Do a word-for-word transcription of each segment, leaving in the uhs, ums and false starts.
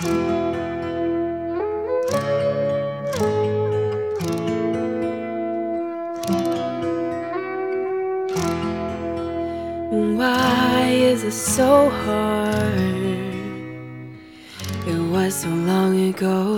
Why is it so hard? It was so long ago.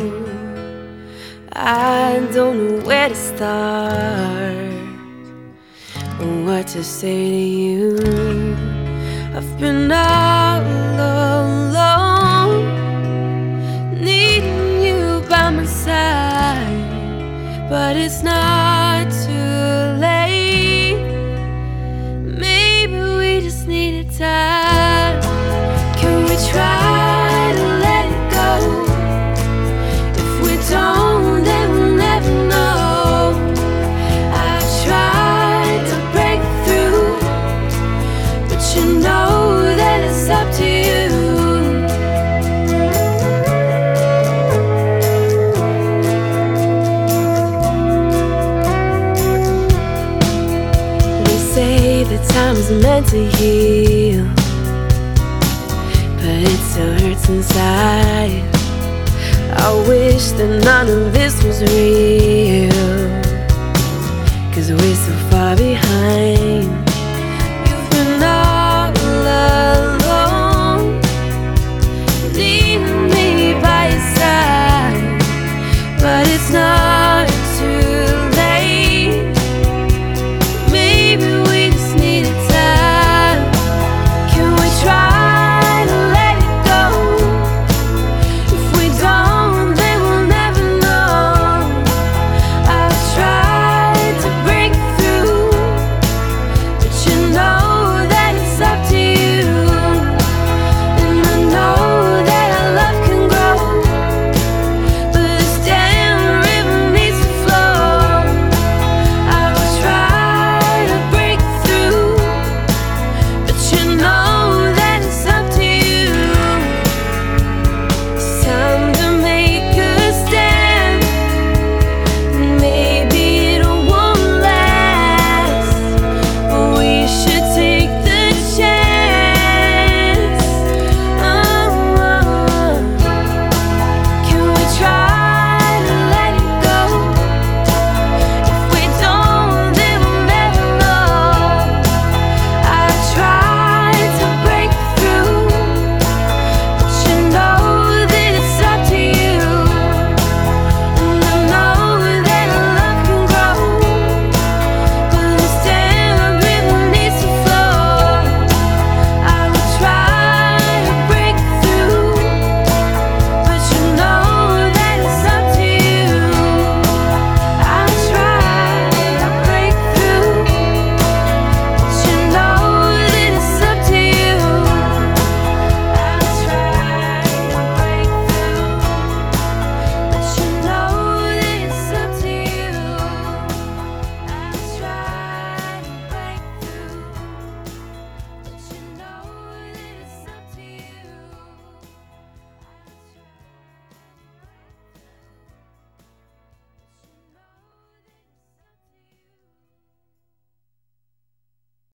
I don't know where to start or what to say to you. I've been all alone, needing you by my side, but it's not too late. Maybe we just needed time. Can we try to let it go? If we don't, then we'll never know. I've tried to break through, but you know that it's up to you. They say that time is meant to heal, but it still hurts inside. I wish that none of this was real, 'cause we're so far behind.